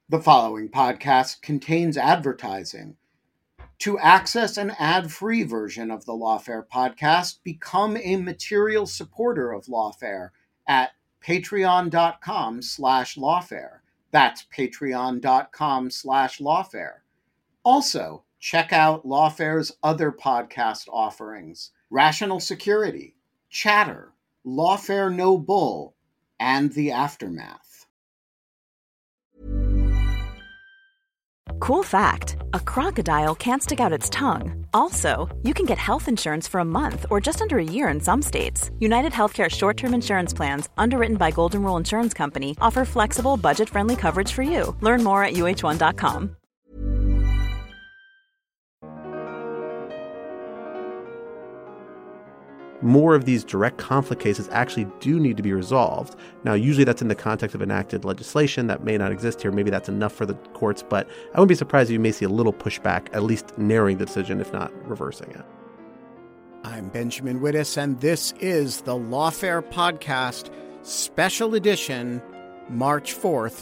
The following podcast contains advertising. To access an ad-free version of the Lawfare podcast, become a material supporter of Lawfare at patreon.com/lawfare. That's patreon.com/lawfare. Also, check out Lawfare's other podcast offerings: Rational Security, Chatter, Lawfare No Bull, and The Aftermath. Cool fact, a crocodile can't stick out its tongue. Also, you can get health insurance for a month or just under a year in some states. United Healthcare short-term insurance plans, underwritten by Golden Rule Insurance Company, offer flexible, budget-friendly coverage for you. Learn more at uh1.com. More of these direct conflict cases actually do need to be resolved. Now, usually that's in the context of enacted legislation that may not exist here. Maybe that's enough for the courts, but I wouldn't be surprised if you may see a little pushback, at least narrowing the decision, if not reversing it. I'm Benjamin Wittes, and this is the Lawfare Podcast, Special Edition, March 4th,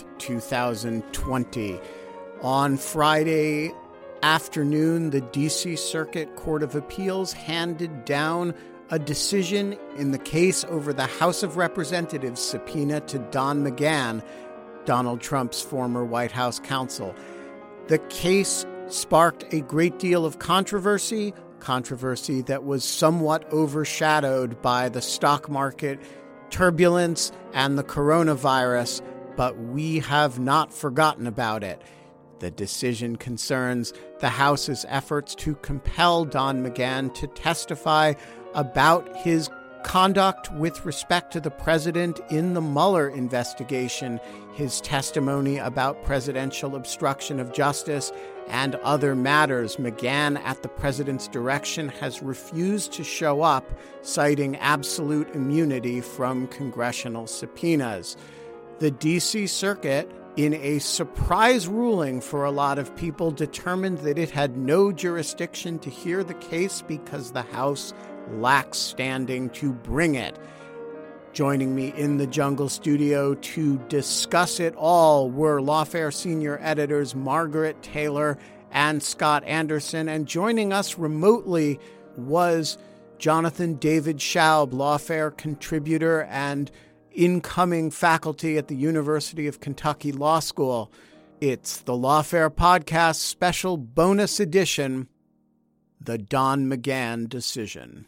2020. On Friday afternoon, the D.C. Circuit Court of Appeals handed down a decision in the case over the House of Representatives subpoena to Don McGahn, Donald Trump's former White House counsel. The case sparked a great deal of controversy that was somewhat overshadowed by the stock market turbulence and the coronavirus, but we have not forgotten about it. The decision concerns the House's efforts to compel Don McGahn to testify about his conduct with respect to the president in the Mueller investigation, his testimony about presidential obstruction of justice, and other matters. McGahn, at the president's direction, has refused to show up, citing absolute immunity from congressional subpoenas. The D.C. Circuit, in a surprise ruling for a lot of people, determined that it had no jurisdiction to hear the case because the House lacks standing to bring it. Joining me in the Jungle Studio to discuss it all were Lawfare senior editors Margaret Taylor and Scott Anderson, and joining us remotely was Jonathan David Schaub, Lawfare contributor and incoming faculty at the University of Kentucky Law School. It's the Lawfare Podcast special bonus edition, The Don McGahn Decision.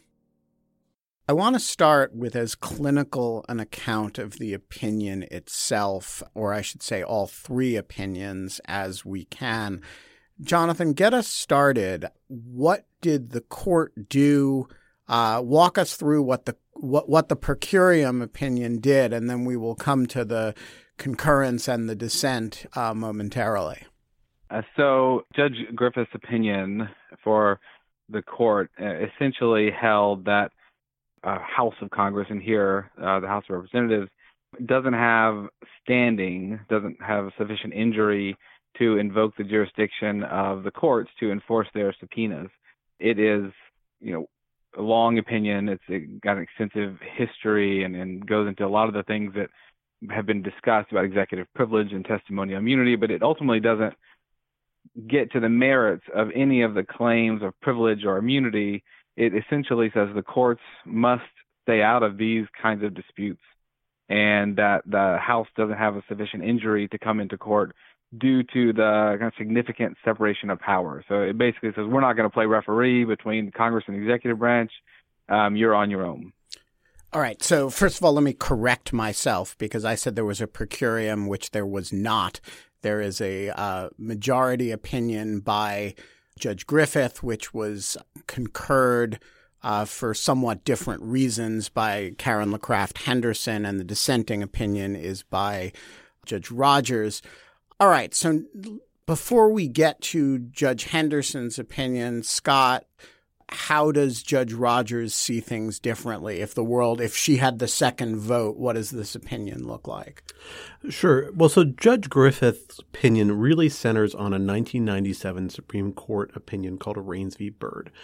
I want to start with as clinical an account of the opinion itself, or I should say all three opinions, as we can. Jonathan, get us started. What did the court do? Walk us through what the per curiam opinion did, and then we will come to the concurrence and the dissent momentarily. So Judge Griffith's opinion for the court essentially held that House of Congress, and here the House of Representatives, doesn't have standing, doesn't have sufficient injury to invoke the jurisdiction of the courts to enforce their subpoenas. It is, a long opinion. It got an extensive history and goes into a lot of the things that have been discussed about executive privilege and testimonial immunity, but it ultimately doesn't get to the merits of any of the claims of privilege or immunity. It essentially says the courts must stay out of these kinds of disputes, and that the House doesn't have a sufficient injury to come into court due to the kind of significant separation of power. So it basically says we're not going to play referee between Congress and the executive branch. You're on your own. All right. So first of all, let me correct myself, because I said there was a per curiam, which there was not. There is a majority opinion by Judge Griffith, which was concurred for somewhat different reasons by Karen LaCraft Henderson, and the dissenting opinion is by Judge Rogers. All right, so before we get to Judge Henderson's opinion, Scott, how does Judge Rogers see things differently? If she had the second vote, what does this opinion look like? Sure. Well, so Judge Griffith's opinion really centers on a 1997 Supreme Court opinion called Raines v. Byrd,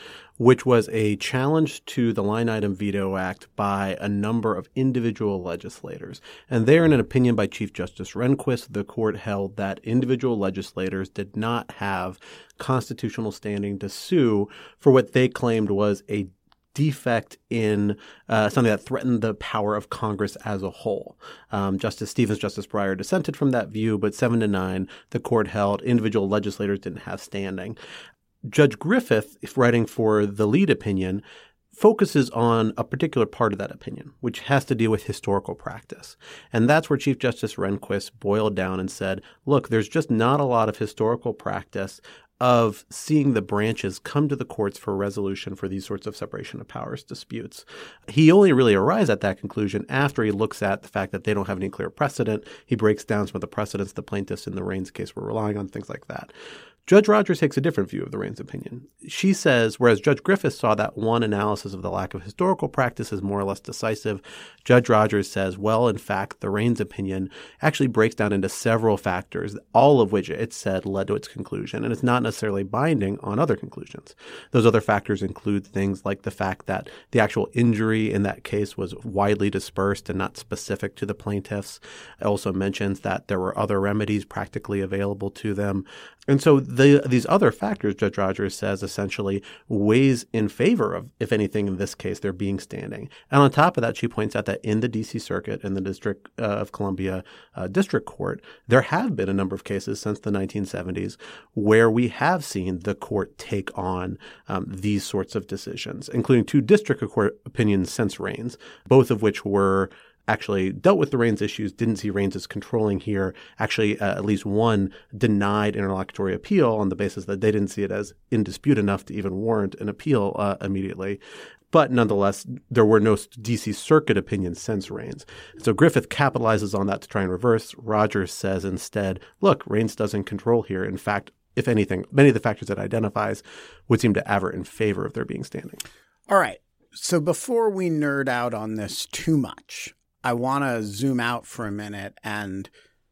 which was a challenge to the Line Item Veto Act by a number of individual legislators. And there, in an opinion by Chief Justice Rehnquist, the court held that individual legislators did not have constitutional standing to sue for what they claimed was a defect in something that threatened the power of Congress as a whole. Justice Stevens, Justice Breyer dissented from that view, but 7-9, the court held individual legislators didn't have standing. Judge Griffith, writing for the lead opinion, focuses on a particular part of that opinion, which has to deal with historical practice. And that's where Chief Justice Rehnquist boiled down and said, look, there's just not a lot of historical practice of seeing the branches come to the courts for resolution for these sorts of separation of powers disputes. He only really arrives at that conclusion after he looks at the fact that they don't have any clear precedent. He breaks down some of the precedents the plaintiffs in the Raines case were relying on, things like that. Judge Rogers takes a different view of the Raines opinion. She says, whereas Judge Griffith saw that one analysis of the lack of historical practice as more or less decisive, Judge Rogers says, well, in fact, the Raines opinion actually breaks down into several factors, all of which it said led to its conclusion, and it's not necessarily binding on other conclusions. Those other factors include things like the fact that the actual injury in that case was widely dispersed and not specific to the plaintiffs. It also mentions that there were other remedies practically available to them. And so these other factors, Judge Rogers says, essentially weighs in favor of, if anything, in this case, there being standing. And on top of that, she points out that in the D.C. Circuit and the District of Columbia District Court, there have been a number of cases since the 1970s where we have seen the court take on these sorts of decisions, including 2 district court opinions since Raines, both of which were actually dealt with the Raines issues, didn't see Raines as controlling here. Actually, at least one denied interlocutory appeal on the basis that they didn't see it as in dispute enough to even warrant an appeal immediately. But nonetheless, there were no D.C. Circuit opinions since Raines. So Griffith capitalizes on that to try and reverse. Rogers says instead, look, Raines doesn't control here. In fact, if anything, many of the factors it identifies would seem to avert in favor of there being standing. All right. So before we nerd out on this too much, I want to zoom out for a minute and,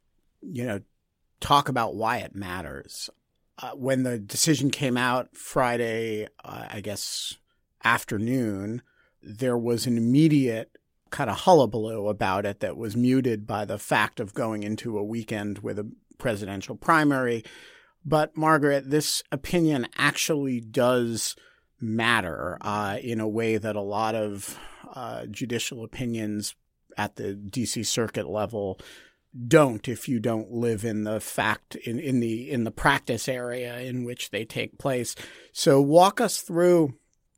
talk about why it matters. When the decision came out Friday, afternoon, there was an immediate kind of hullabaloo about it that was muted by the fact of going into a weekend with a presidential primary. But, Margaret, this opinion actually does matter in a way that a lot of judicial opinions at the D.C. Circuit level don't, if you don't live in the in the practice area in which they take place. So walk us through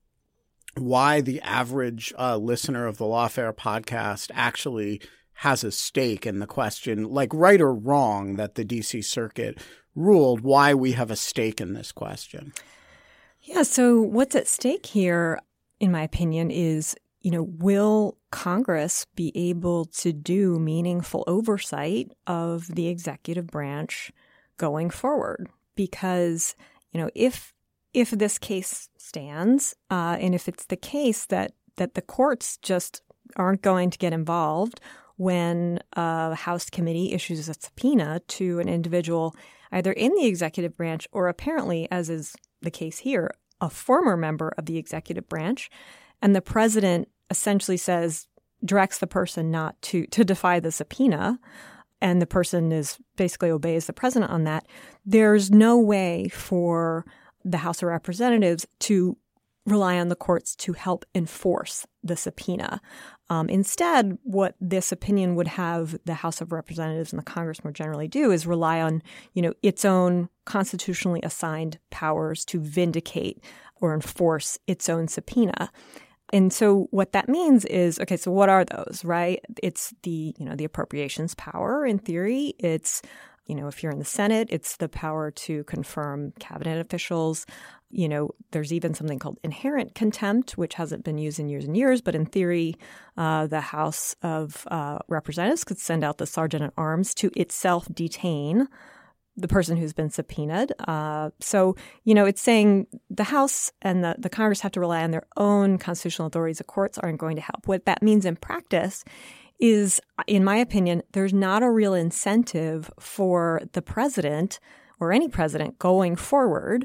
why the average listener of the Lawfare podcast actually has a stake in the question, like right or wrong, that the D.C. Circuit ruled, why we have a stake in this question. Yeah, so what's at stake here, in my opinion, is will Congress be able to do meaningful oversight of the executive branch going forward? Because, if this case stands, and if it's the case that the courts just aren't going to get involved when a House committee issues a subpoena to an individual either in the executive branch or apparently, as is the case here, a former member of the executive branch, and the president essentially directs the person not to defy the subpoena, and the person basically obeys the president on that, there's no way for the House of Representatives to rely on the courts to help enforce the subpoena. Instead, what this opinion would have the House of Representatives and the Congress more generally do is rely on, its own constitutionally assigned powers to vindicate or enforce its own subpoena. And so what that means is, okay, so what are those, right? It's the appropriations power in theory. It's, if you're in the Senate, it's the power to confirm cabinet officials. There's even something called inherent contempt, which hasn't been used in years and years. But in theory, the House of Representatives could send out the sergeant at arms to itself detain the person who's been subpoenaed. So, it's saying the House and the Congress have to rely on their own constitutional authorities. The courts aren't going to help. What that means in practice is, in my opinion, there's not a real incentive for the president or any president going forward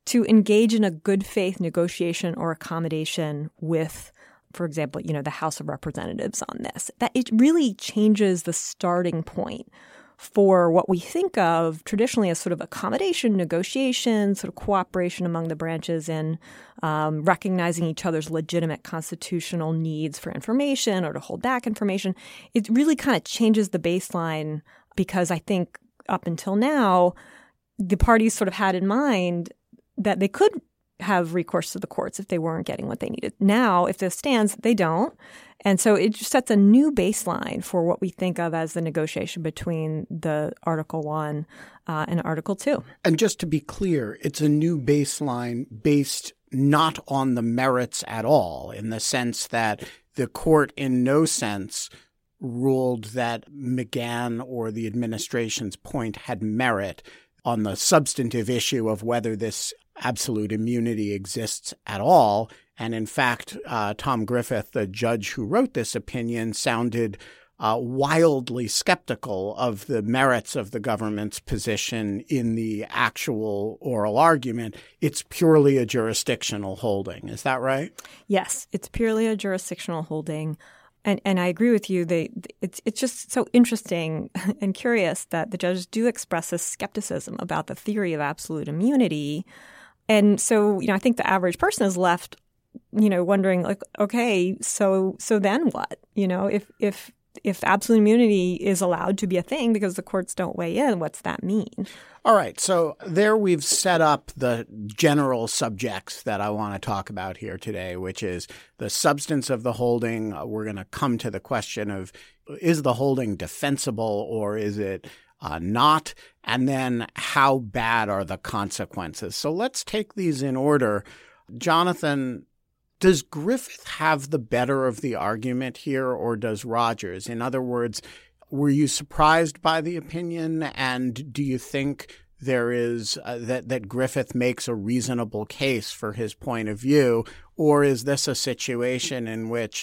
to engage in a good faith negotiation or accommodation with, for example, the House of Representatives on this. That it really changes the starting point for what we think of traditionally as sort of accommodation, negotiation, sort of cooperation among the branches in recognizing each other's legitimate constitutional needs for information or to hold back information. It really kind of changes the baseline because I think up until now, the parties sort of had in mind that they could have recourse to the courts if they weren't getting what they needed. Now, if this stands, they don't. And so it just sets a new baseline for what we think of as the negotiation between the Article 1 and Article 2. And just to be clear, it's a new baseline based not on the merits at all, in the sense that the court in no sense ruled that McGahn or the administration's point had merit on the substantive issue of whether this absolute immunity exists at all. And in fact, Tom Griffith, the judge who wrote this opinion, sounded wildly skeptical of the merits of the government's position in the actual oral argument. It's purely a jurisdictional holding. Is that right? Yes, it's purely a jurisdictional holding. And I agree with you. It's just so interesting and curious that the judges do express this skepticism about the theory of absolute immunity. And so, I think the average person is left, wondering like, okay, so then what? If absolute immunity is allowed to be a thing because the courts don't weigh in, what's that mean? All right. So there we've set up the general subjects that I want to talk about here today, which is the substance of the holding. We're going to come to the question of, is the holding defensible or is it not? And then how bad are the consequences? So let's take these in order. Jonathan, does Griffith have the better of the argument here, or does Rogers? In other words, were you surprised by the opinion, and do you think there is that Griffith makes a reasonable case for his point of view, or is this a situation in which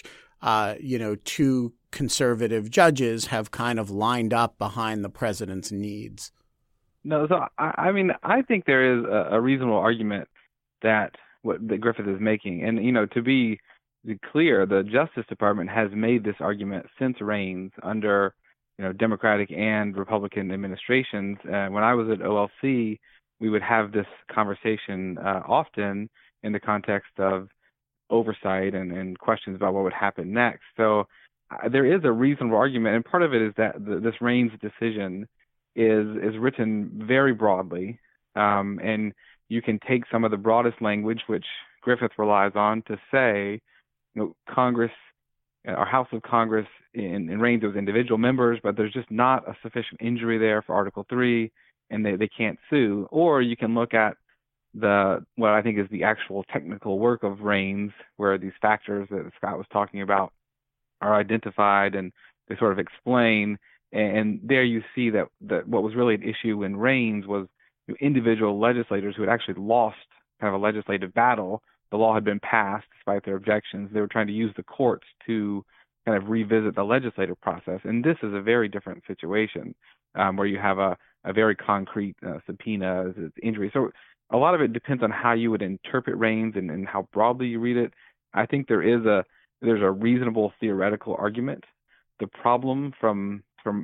two conservative judges have kind of lined up behind the president's needs? No, so I think there is a reasonable argument that Griffith is making. And, to be clear, the Justice Department has made this argument since Raines under, Democratic and Republican administrations. When I was at OLC, we would have this conversation often in the context of oversight and questions about what would happen next. So there is a reasonable argument. And part of it is that this Raines decision is written very broadly. And you can take some of the broadest language, which Griffith relies on, to say, Congress, our House of Congress, in Raines, it was individual members, but there's just not a sufficient injury there for Article 3, and they can't sue. Or you can look at what I think is the actual technical work of Raines, where these factors that Scott was talking about are identified and they sort of explain. And there you see that what was really an issue in Raines was individual legislators who had actually lost kind of a legislative battle. The law had been passed despite their objections. They were trying to use the courts to kind of revisit the legislative process. And this is a very different situation where you have a very concrete subpoena as injury. So a lot of it depends on how you would interpret Raines and how broadly you read it. I think there's a reasonable theoretical argument. The problem from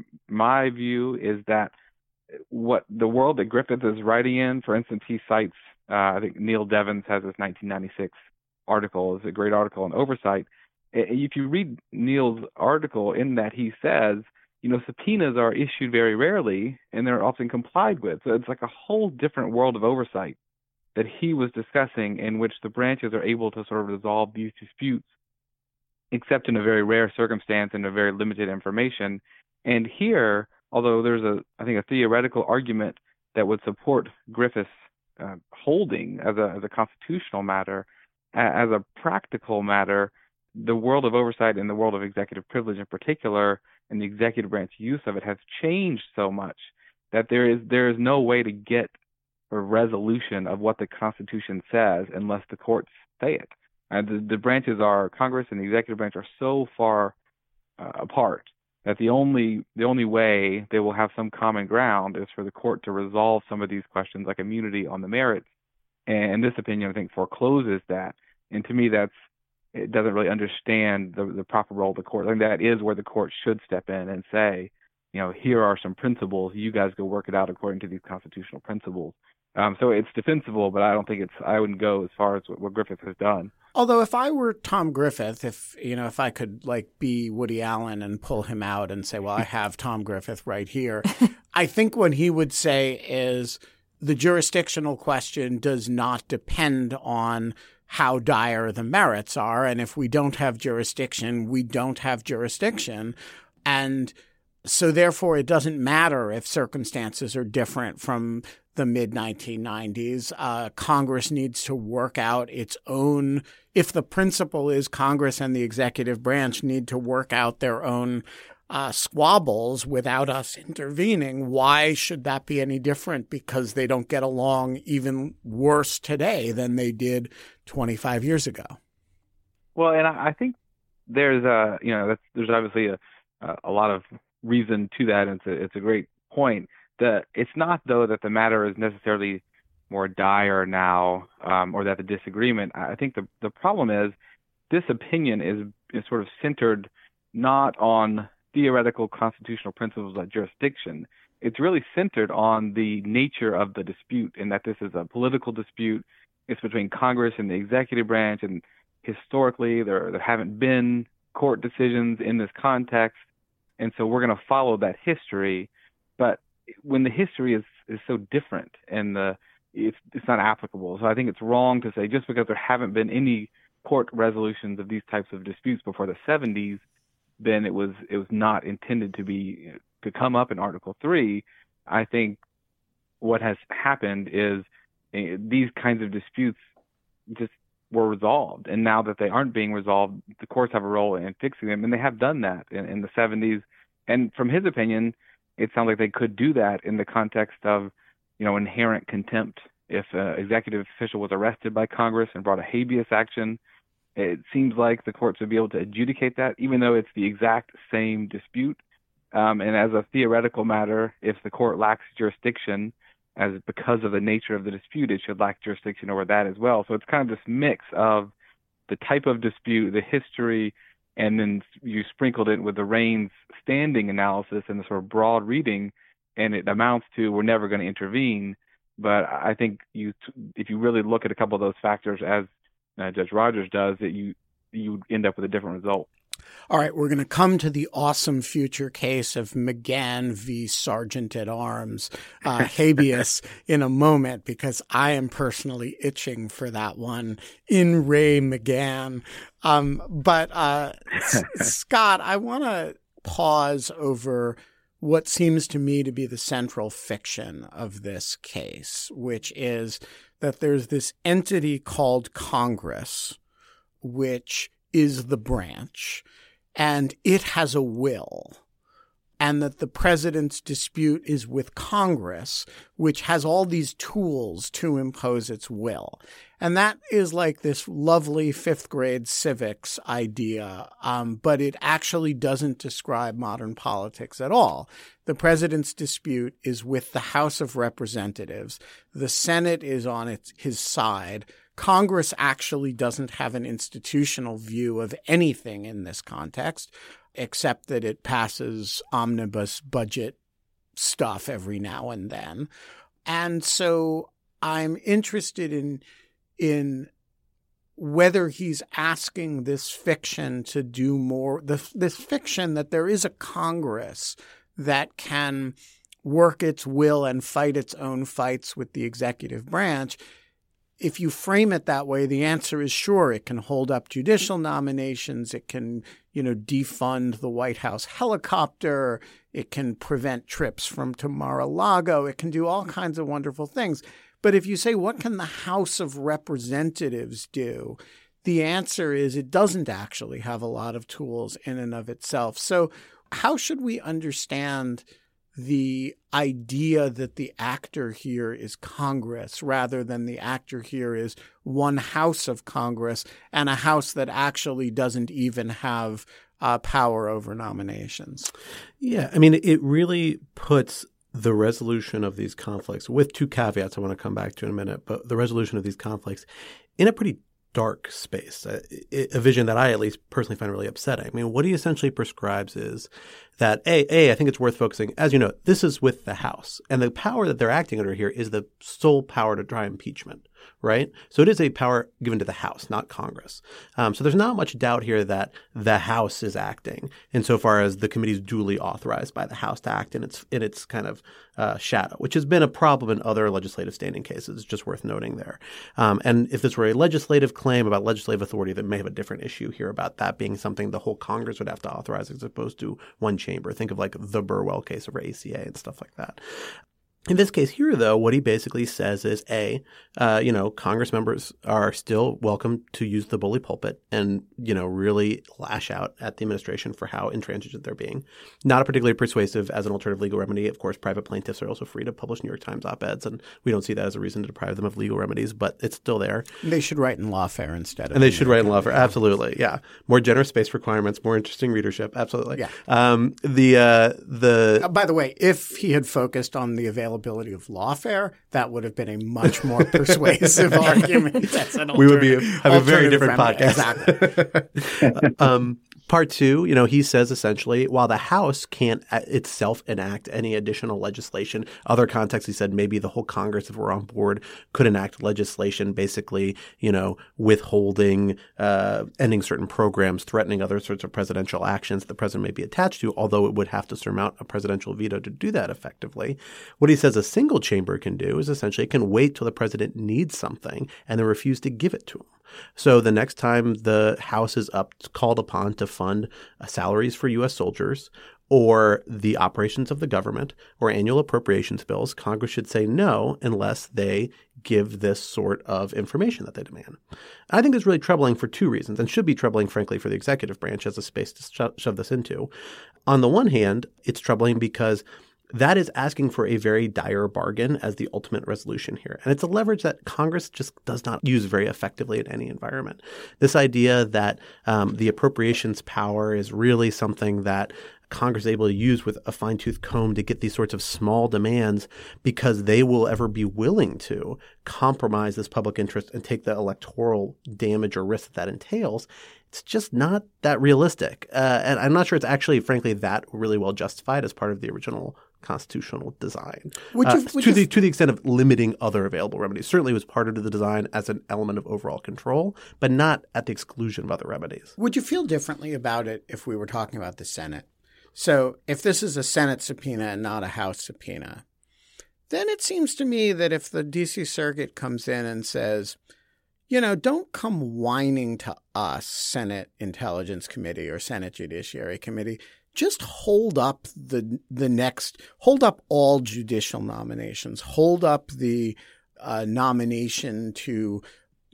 my view is that what the world that Griffith is writing in, for instance, he cites, I think Neil Devins has this 1996 article, it's a great article on oversight. If you read Neil's article, in that he says, subpoenas are issued very rarely and they're often complied with. So it's like a whole different world of oversight that he was discussing, in which the branches are able to sort of resolve these disputes, except in a very rare circumstance and a very limited information. And here, although there's I think a theoretical argument that would support Griffith's holding as a constitutional matter, as a practical matter, the world of oversight and the world of executive privilege in particular, and the executive branch use of it, has changed so much that there is no way to get a resolution of what the Constitution says unless the courts say it. The branches Congress and the executive branch are so far apart that the only way they will have some common ground is for the court to resolve some of these questions, like immunity, on the merits. And this opinion, I think, forecloses that. And to me, it doesn't really understand the proper role of the court. I think that is where the court should step in and say, here are some principles. You guys go work it out according to these constitutional principles. So it's defensible, but I don't think I wouldn't go as far as what Griffith has done. Although if I were Tom Griffith, if I could be Woody Allen and pull him out and say, well, I have Tom Griffith right here, I think what he would say is the jurisdictional question does not depend on how dire the merits are. And if we don't have jurisdiction, we don't have jurisdiction. And so therefore, it doesn't matter if circumstances are different from the mid-1990s. Congress needs to work out its own – if the principle is Congress and the executive branch need to work out their own squabbles without us intervening, why should that be any different? Because they don't get along even worse today than they did 25 years ago. Well, and I think there's there's obviously a lot of reason to that, and it's a great point. It's not, though, that the matter is necessarily more dire now, or that the disagreement. I think the problem is this opinion is sort of centered not on theoretical constitutional principles like jurisdiction. It's really centered on the nature of the dispute, in that this is a political dispute. It's between Congress and the executive branch, and historically there haven't been court decisions in this context, and so we're going to follow that history. But when the history is so different and it's not applicable, so I think it's wrong to say just because there haven't been any court resolutions of these types of disputes before the 70s, then it was not intended to come up in Article 3. I think what has happened is these kinds of disputes just were resolved, and now that they aren't being resolved, the courts have a role in fixing them, and they have done that in the 70s. And from his opinion, it sounds like they could do that in the context of, inherent contempt. If an executive official was arrested by Congress and brought a habeas action, it seems like the courts would be able to adjudicate that, even though it's the exact same dispute. And as a theoretical matter, if the court lacks jurisdiction, because of the nature of the dispute, it should lack jurisdiction over that as well. So it's kind of this mix of the type of dispute, the history, and then you sprinkled it with the Raines standing analysis and the sort of broad reading, and it amounts to we're never going to intervene. But I think if you really look at a couple of those factors, as Judge Rogers does, that you end up with a different result. All right, we're going to come to the awesome future case of McGahn v. Sergeant at Arms, habeas, in a moment, because I am personally itching for that one, in Ray McGahn. But Scott, I want to pause over what seems to me to be the central fiction of this case, which is that there's this entity called Congress, which is the branch, and it has a will, and that the president's dispute is with Congress, which has all these tools to impose its will. And that is like this lovely fifth grade civics idea, but it actually doesn't describe modern politics at all. The president's dispute is with the House of Representatives. The Senate is on his side. Congress actually doesn't have an institutional view of anything in this context, except that it passes omnibus budget stuff every now and then. And so I'm interested in whether he's asking this fiction to do more, this fiction that there is a Congress that can work its will and fight its own fights with the executive branch. If you frame it that way, the answer is sure. It can hold up judicial nominations. It can, defund the White House helicopter. It can prevent trips to Mar-a-Lago. It can do all kinds of wonderful things. But if you say, what can the House of Representatives do? The answer is it doesn't actually have a lot of tools in and of itself. So how should we understand the idea that the actor here is Congress rather than the actor here is one house of Congress, and a house that actually doesn't even have power over nominations? Yeah, I mean, it really puts the resolution of these conflicts, with two caveats I want to come back to in a minute, but the resolution of these conflicts in a pretty dark space, a vision that I at least personally find really upsetting. I mean, what he essentially prescribes is that, I think it's worth focusing, as you know, this is with the House. And the power that they're acting under here is the sole power to try impeachment, right? So it is a power given to the House, not Congress. So there's not much doubt here that the House is acting insofar as the committee is duly authorized by the House to act in its kind of shadow, which has been a problem in other legislative standing cases. It's just worth noting there. And if this were a legislative claim about legislative authority, that may have a different issue here about that being something the whole Congress would have to authorize as opposed to one chamber. Think of like the Burwell case over ACA and stuff like that. In this case here, though, what he basically says is, Congress members are still welcome to use the bully pulpit and, really lash out at the administration for how intransigent they're being. Not particularly persuasive as an alternative legal remedy. Of course, private plaintiffs are also free to publish New York Times op-eds, and we don't see that as a reason to deprive them of legal remedies, but it's still there. They should write in Lawfare instead of. And they should write in Lawfare, absolutely, yeah. More generous space requirements, more interesting readership, absolutely. Yeah. By the way, if he had focused on the availability of Lawfare, that would have been a much more persuasive argument. That's an we would have a very different podcast. Exactly. Part two, he says essentially, while the House can't itself enact any additional legislation, other contexts, he said maybe the whole Congress, if we're on board, could enact legislation basically, withholding, ending certain programs, threatening other sorts of presidential actions the president may be attached to, although it would have to surmount a presidential veto to do that effectively. What he says a single chamber can do is essentially it can wait till the president needs something and then refuse to give it to him. So the next time the House is called upon to fund salaries for U.S. soldiers or the operations of the government or annual appropriations bills, Congress should say no unless they give this sort of information that they demand. I think it's really troubling for two reasons, and should be troubling, frankly, for the executive branch as a space to shove this into. On the one hand, it's troubling because that is asking for a very dire bargain as the ultimate resolution here. And it's a leverage that Congress just does not use very effectively in any environment. This idea that the appropriations power is really something that Congress is able to use with a fine-tooth comb to get these sorts of small demands because they will ever be willing to compromise this public interest and take the electoral damage or risk that entails. It's just not that realistic. And I'm not sure it's actually, frankly, that really well justified as part of the original constitutional design. To the extent of limiting other available remedies. Certainly it was part of the design as an element of overall control, but not at the exclusion of other remedies. Would you feel differently about it if we were talking about the Senate? So if this is a Senate subpoena and not a House subpoena, then it seems to me that if the D.C. Circuit comes in and says, don't come whining to us, Senate Intelligence Committee or Senate Judiciary Committee, just hold up hold up all judicial nominations, hold up the nomination to,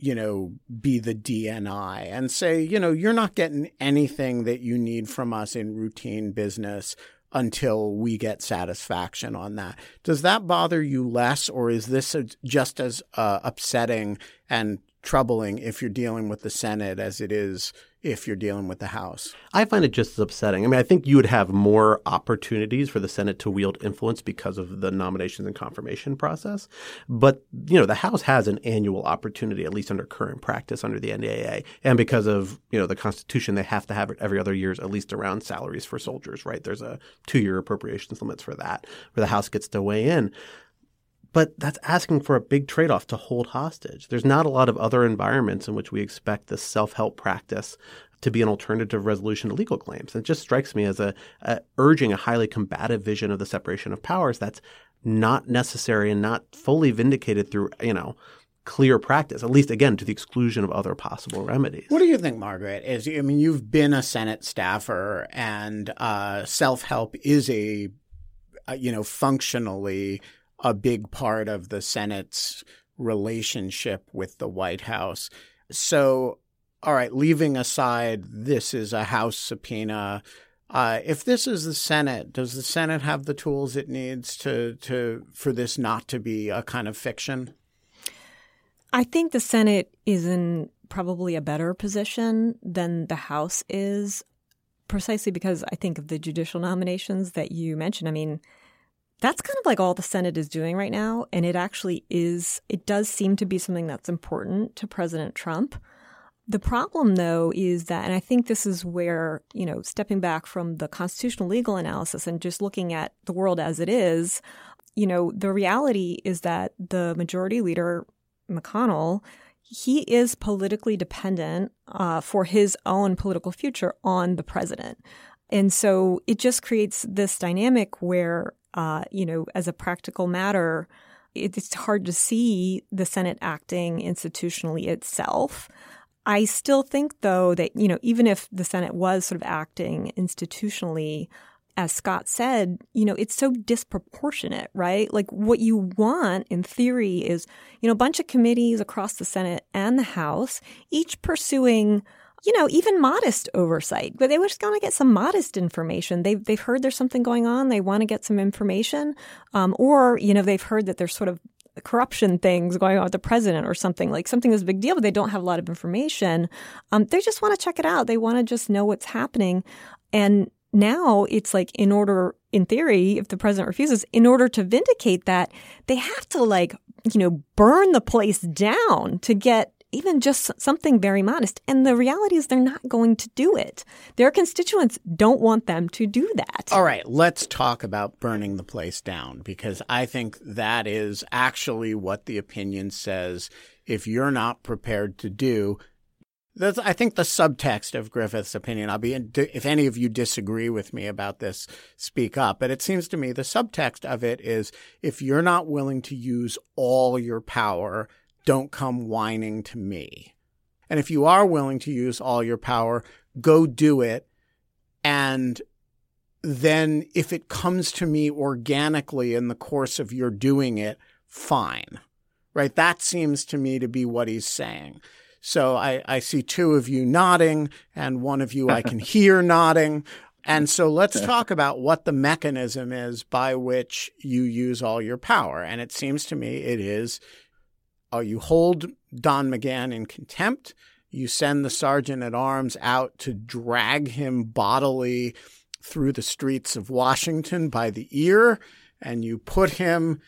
be the DNI and say, you're not getting anything that you need from us in routine business until we get satisfaction on that. Does that bother you less, or is this just as upsetting and troubling if you're dealing with the Senate as it is if you're dealing with the House? I find it just as upsetting. I mean, I think you would have more opportunities for the Senate to wield influence because of the nominations and confirmation process. But, the House has an annual opportunity, at least under current practice under the NDAA. And because of, the Constitution, they have to have it every other year, at least around salaries for soldiers, right? There's a 2-year appropriations limits for that, where the House gets to weigh in. But that's asking for a big trade-off to hold hostage. There's not a lot of other environments in which we expect this self-help practice to be an alternative resolution to legal claims. And it just strikes me as urging a highly combative vision of the separation of powers that's not necessary and not fully vindicated through, clear practice, at least, again, to the exclusion of other possible remedies. What do you think, Margaret? You've been a Senate staffer, and self-help is functionally a big part of the Senate's relationship with the White House. So, all right, leaving aside this is a House subpoena, if this is the Senate, does the Senate have the tools it needs for this not to be a kind of fiction? I think the Senate is in probably a better position than the House is, precisely because I think of the judicial nominations that you mentioned. I mean, That's kind of like all the Senate is doing right now. And it actually is, it does seem to be something that's important to President Trump. The problem, though, is that, and I think this is where, stepping back from the constitutional legal analysis and just looking at the world as it is, the reality is that the majority leader, McConnell, he is politically dependent for his own political future on the president. And so it just creates this dynamic where, as a practical matter, it's hard to see the Senate acting institutionally itself. I still think, though, that, even if the Senate was sort of acting institutionally, as Scott said, it's so disproportionate, right? Like what you want in theory is, a bunch of committees across the Senate and the House, each pursuing, even modest oversight, but they just want to get some modest information. They've heard there's something going on. They want to get some information, or, they've heard that there's sort of corruption things going on with the president or something that's a big deal, but they don't have a lot of information. They just want to check it out. They want to just know what's happening. And now it's like, in theory, if the president refuses, in order to vindicate that, they have to burn the place down to get even just something very modest. And the reality is they're not going to do it. Their constituents don't want them to do that. All right, let's talk about burning the place down, because I think that is actually what the opinion says if you're not prepared to do. That's, I think, the subtext of Griffith's opinion. If any of you disagree with me about this, speak up. But it seems to me the subtext of it is if you're not willing to use all your power, don't come whining to me. And if you are willing to use all your power, go do it. And then if it comes to me organically in the course of your doing it, fine. Right? That seems to me to be what he's saying. So I see two of you nodding and one of you I can hear nodding. And so let's talk about what the mechanism is by which you use all your power. And it seems to me it is you hold Don McGahn in contempt. You send the sergeant at arms out to drag him bodily through the streets of Washington by the ear. And you put him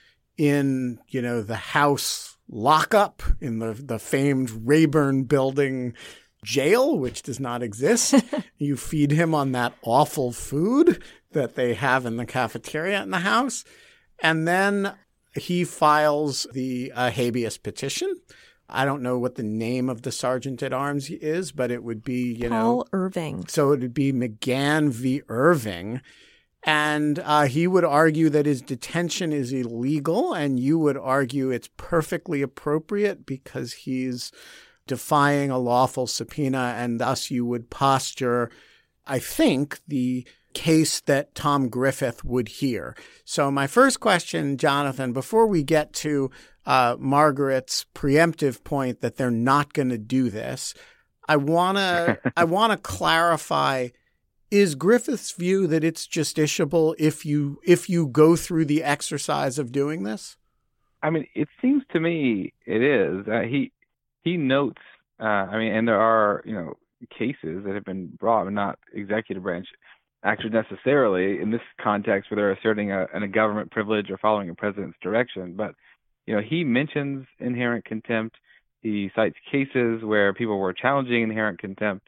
in, the House lockup in the famed Rayburn Building jail, which does not exist. You feed him on that awful food that they have in the cafeteria in the House. And then he files the habeas petition. I don't know what the name of the sergeant at arms is, but it would be, Paul Irving. So it would be McGahn v. Irving. And he would argue that his detention is illegal, and you would argue it's perfectly appropriate because he's defying a lawful subpoena, and thus you would posture, I think, the case that Tom Griffith would hear. So my first question, Jonathan, before we get to Margaret's preemptive point that they're not going to do this, I want to clarify. Is Griffith's view that it's justiciable if you go through the exercise of doing this? I mean, it seems to me it is. He notes. And there are cases that have been brought, but not executive branch actors necessarily in this context where they're asserting a government privilege or following a president's direction. But he mentions inherent contempt. He cites cases where people were challenging inherent contempt.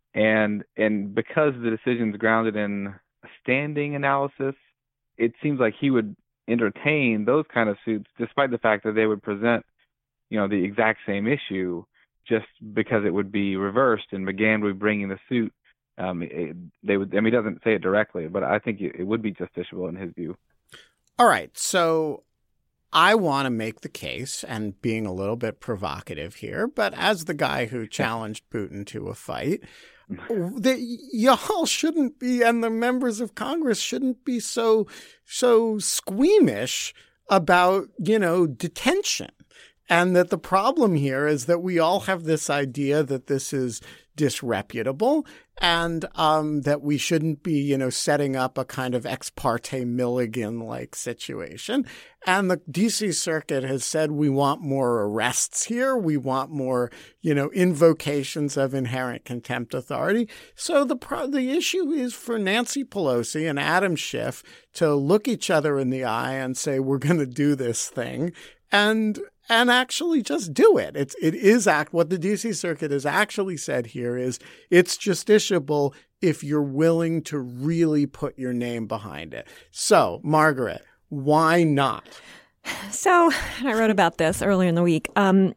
And because the decision's grounded in a standing analysis, it seems like he would entertain those kind of suits, despite the fact that they would present, the exact same issue, just because it would be reversed and McGahn would be bringing the suit. They would. He doesn't say it directly, but I think it would be justiciable in his view. All right, so I want to make the case, and being a little bit provocative here, but as the guy who challenged Putin to a fight, y'all shouldn't be, and the members of Congress shouldn't be so squeamish about, detention. And that the problem here is that we all have this idea that this is disreputable and that we shouldn't be, setting up a kind of ex parte Milligan-like situation. And the D.C. Circuit has said we want more arrests here. We want more, invocations of inherent contempt authority. So the issue is for Nancy Pelosi and Adam Schiff to look each other in the eye and say, we're going to do this thing. And actually just do it. What the D.C. Circuit has actually said here is it's justiciable if you're willing to really put your name behind it. So, Margaret, why not? So I wrote about this earlier in the week. Okay,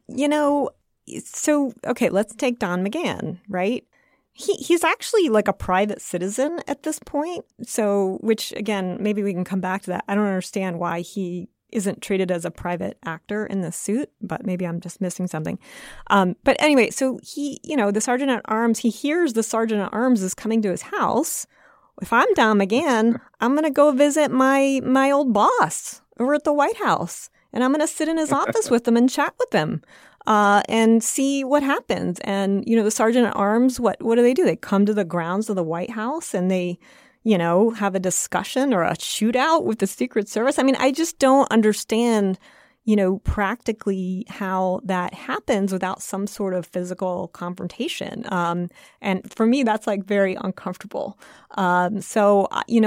let's take Don McGahn, right? He's actually like a private citizen at this point. So, which again, maybe we can come back to that. I don't understand why he isn't treated as a private actor in the suit, but maybe I'm just missing something. But anyway, so he, the sergeant at arms, he hears the sergeant at arms is coming to his house. If I'm Don McGahn, I'm going to go visit my old boss over at the White House, and I'm going to sit in his office with him and chat with him and see what happens. And, the sergeant at arms, what do? They come to the grounds of the White House and they have a discussion or a shootout with the Secret Service. I mean, I just don't understand, practically how that happens without some sort of physical confrontation. And for me, that's like very uncomfortable. So,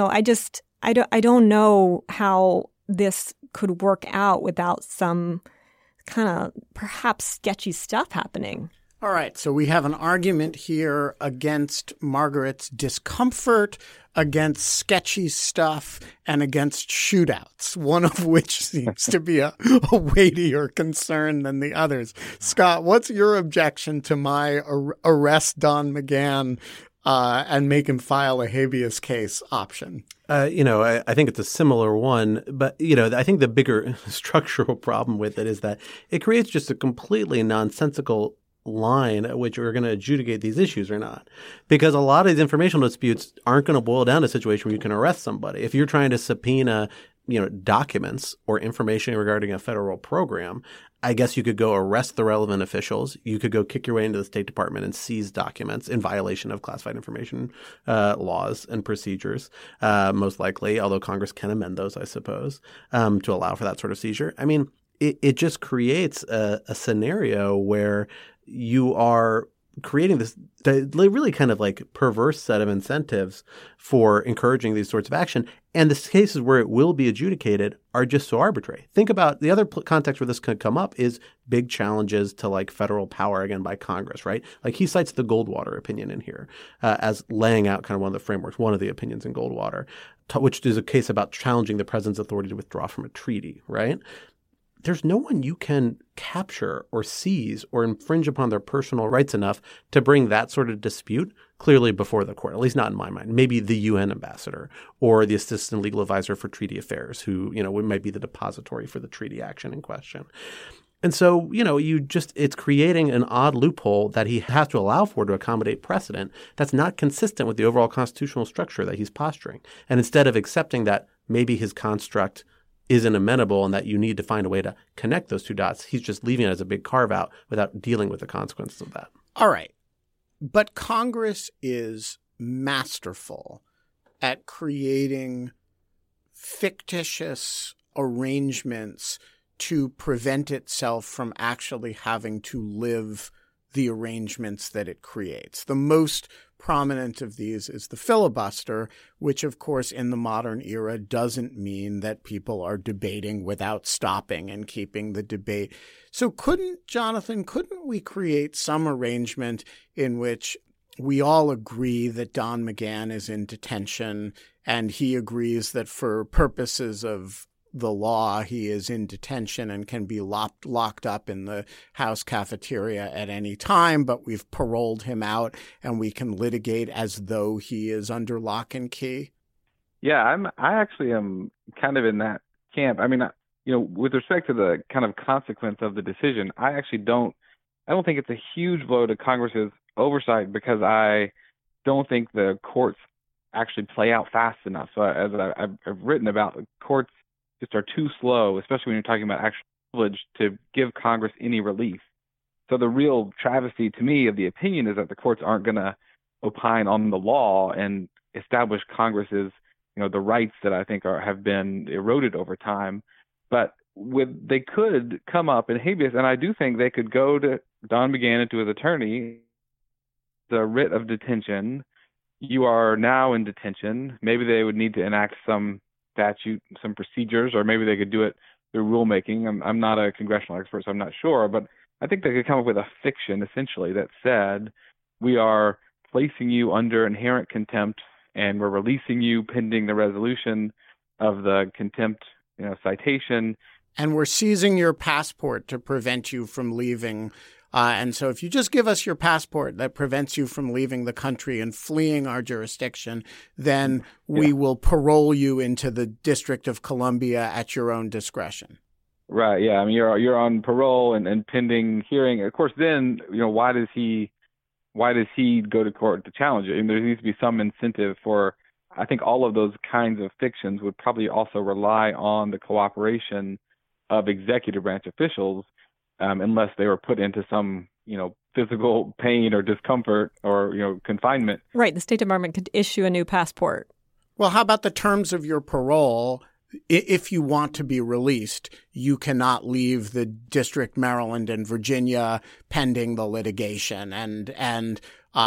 I don't know how this could work out without some kind of perhaps sketchy stuff happening. All right, so we have an argument here against Margaret's discomfort, against sketchy stuff, and against shootouts, one of which seems to be a weightier concern than the others. Scott, what's your objection to my arrest Don McGahn and make him file a habeas case option? I think it's a similar one, but, I think the bigger structural problem with it is that it creates just a completely nonsensical line at which we're going to adjudicate these issues or not. Because a lot of these informational disputes aren't going to boil down to a situation where you can arrest somebody. If you're trying to subpoena, documents or information regarding a federal program, I guess you could go arrest the relevant officials. You could go kick your way into the State Department and seize documents in violation of classified information laws and procedures, most likely, although Congress can amend those, I suppose, to allow for that sort of seizure. I mean, it just creates a scenario where you are creating this really kind of like perverse set of incentives for encouraging these sorts of action. And the cases where it will be adjudicated are just so arbitrary. Think about the other context where this could come up is big challenges to like federal power, again, by Congress, right? Like he cites the Goldwater opinion in here as laying out kind of one of the frameworks, one of the opinions in Goldwater, which is a case about challenging the president's authority to withdraw from a treaty, right? There's no one you can capture or seize or infringe upon their personal rights enough to bring that sort of dispute clearly before the court, at least not in my mind. Maybe the UN ambassador or the assistant legal advisor for treaty affairs who, might be the depository for the treaty action in question. And so, it's creating an odd loophole that he has to allow for to accommodate precedent that's not consistent with the overall constitutional structure that he's posturing. And instead of accepting that maybe his construct isn't amenable and that you need to find a way to connect those two dots, he's just leaving it as a big carve-out without dealing with the consequences of that. All right. But Congress is masterful at creating fictitious arrangements to prevent itself from actually having to live the arrangements that it creates. The most prominent of these is the filibuster, which, of course, in the modern era doesn't mean that people are debating without stopping and keeping the debate. So couldn't we create some arrangement in which we all agree that Don McGahn is in detention and he agrees that for purposes of the law, he is in detention and can be locked up in the House cafeteria at any time, but we've paroled him out and we can litigate as though he is under lock and key? Yeah, I actually am kind of in that camp. I mean, with respect to the kind of consequence of the decision, I don't think it's a huge blow to Congress's oversight because I don't think the courts actually play out fast enough. So as I've written about, the courts just are too slow, especially when you're talking about actual privilege to give Congress any relief. So the real travesty to me of the opinion is that the courts aren't going to opine on the law and establish Congress's, the rights that I think have been eroded over time. But they could come up in habeas, and I do think they could go to Don McGahn and to his attorney, the writ of detention. You are now in detention. Maybe they would need to enact some statute, some procedures, or maybe they could do it through rulemaking. I'm not a congressional expert, so I'm not sure, but I think they could come up with a fiction, essentially, that said, we are placing you under inherent contempt, and we're releasing you pending the resolution of the contempt, citation. And we're seizing your passport to prevent you from leaving. And so if you just give us your passport that prevents you from leaving the country and fleeing our jurisdiction, then we will parole you into the District of Columbia at your own discretion. Right. Yeah. I mean, you're on parole and pending hearing. Of course, then, why does he go to court to challenge it? And there needs to be some incentive for, I think all of those kinds of fictions would probably also rely on the cooperation of executive branch officials, unless they were put into some, physical pain or discomfort or, confinement. Right. The State Department could issue a new passport. Well, how about the terms of your parole? If you want to be released, you cannot leave the District, Maryland, and Virginia pending the litigation. And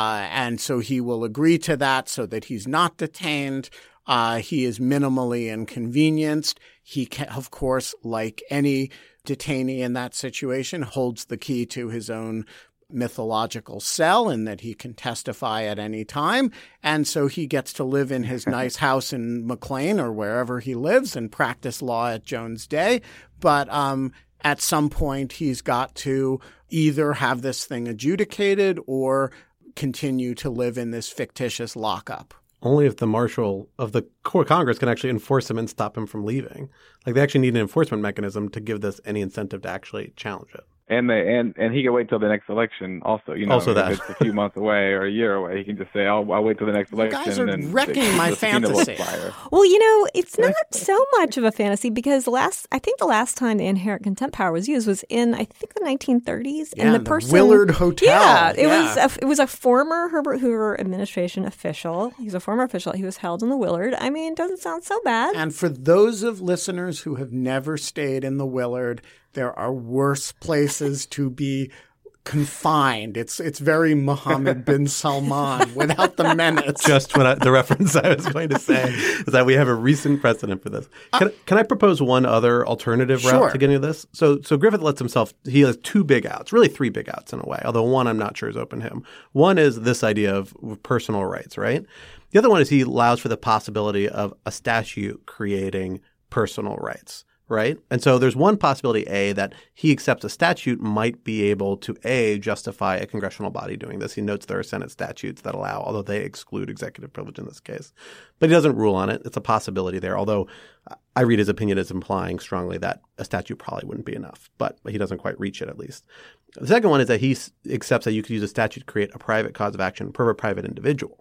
so he will agree to that so that he's not detained. He is minimally inconvenienced. He can, of course, like any detainee in that situation, holds the key to his own mythological cell and that he can testify at any time. And so he gets to live in his nice house in McLean or wherever he lives and practice law at Jones Day. But at some point, he's got to either have this thing adjudicated or continue to live in this fictitious lockup. Only if the marshal of the Congress can actually enforce him and stop him from leaving. Like, they actually need an enforcement mechanism to give this any incentive to actually challenge it. And he can wait till the next election also. Also that. If it's a few months away or a year away, he can just say, I'll wait till the next election. You guys are wrecking my fantasy. Well, it's not so much of a fantasy because the last time the inherent contempt power was used was in, I think, the 1930s. Yeah, and the person, Willard Hotel. Yeah, it was a former Herbert Hoover administration official. He's a former official. He was held in the Willard. I mean, it doesn't sound so bad. And for those of listeners who have never stayed in the Willard, there are worse places to be confined. It's very Mohammed bin Salman without the menace. Just the reference I was going to say is that we have a recent precedent for this. Can I propose one other alternative route to getting to this? So Griffith he has two big outs, really three big outs in a way, although one I'm not sure is open to him. One is this idea of personal rights, right? The other one is he allows for the possibility of a statute creating personal rights. Right. And so there's one possibility, A, that he accepts a statute might be able to, A, justify a congressional body doing this. He notes there are Senate statutes that allow, although they exclude executive privilege in this case. But he doesn't rule on it. It's a possibility there, although I read his opinion as implying strongly that a statute probably wouldn't be enough. But he doesn't quite reach it, at least. The second one is that he accepts that you could use a statute to create a private cause of action per a private individual.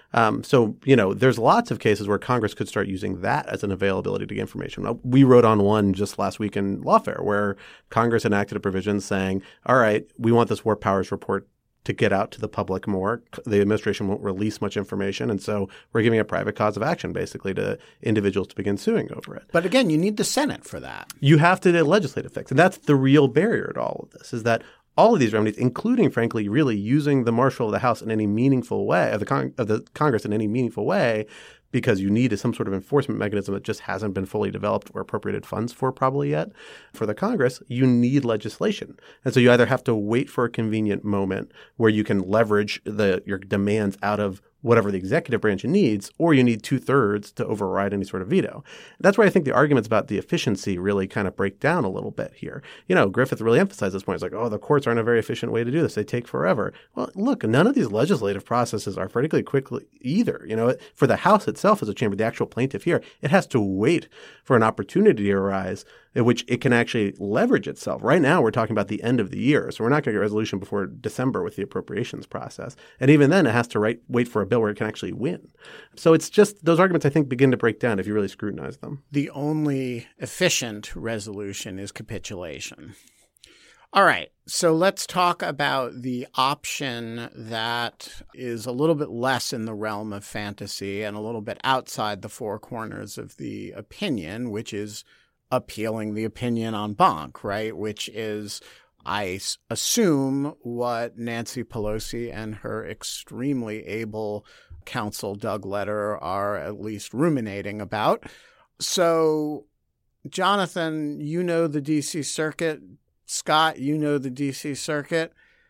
So, there's lots of cases where Congress could start using that as an availability to get information. We wrote on one just last week in Lawfare where Congress enacted a provision saying, all right, we want this War Powers report to get out to the public more. The administration won't release much information. And so we're giving a private cause of action basically to individuals to begin suing over it. But again, you need the Senate for that. You have to do a legislative fix. And that's the real barrier to all of this, is that all of these remedies, including, frankly, really using the marshal of the House in any meaningful way, of the Congress in any meaningful way, because you need some sort of enforcement mechanism that just hasn't been fully developed or appropriated funds for probably yet. For the Congress, you need legislation. And so you either have to wait for a convenient moment where you can leverage your demands out of whatever the executive branch needs, or you need 2/3 to override any sort of veto. That's why I think the arguments about the efficiency really kind of break down a little bit here. Griffith really emphasized this point. It's like, the courts aren't a very efficient way to do this. They take forever. Well, look, none of these legislative processes are particularly quickly either. For the House itself as a chamber, the actual plaintiff here, it has to wait for an opportunity to arise in which it can actually leverage itself. Right now, we're talking about the end of the year, so we're not going to get resolution before December with the appropriations process. And even then, it has to wait for a bill where it can actually win. So it's just those arguments, I think, begin to break down if you really scrutinize them. The only efficient resolution is capitulation. All right, so let's talk about the option that is a little bit less in the realm of fantasy and a little bit outside the four corners of the opinion, which is appealing the opinion en banc, right? Which is, I assume, what Nancy Pelosi and her extremely able counsel, Doug Letter, are at least ruminating about. So, Jonathan, you know the D.C. Circuit. Scott, you know the D.C. Circuit.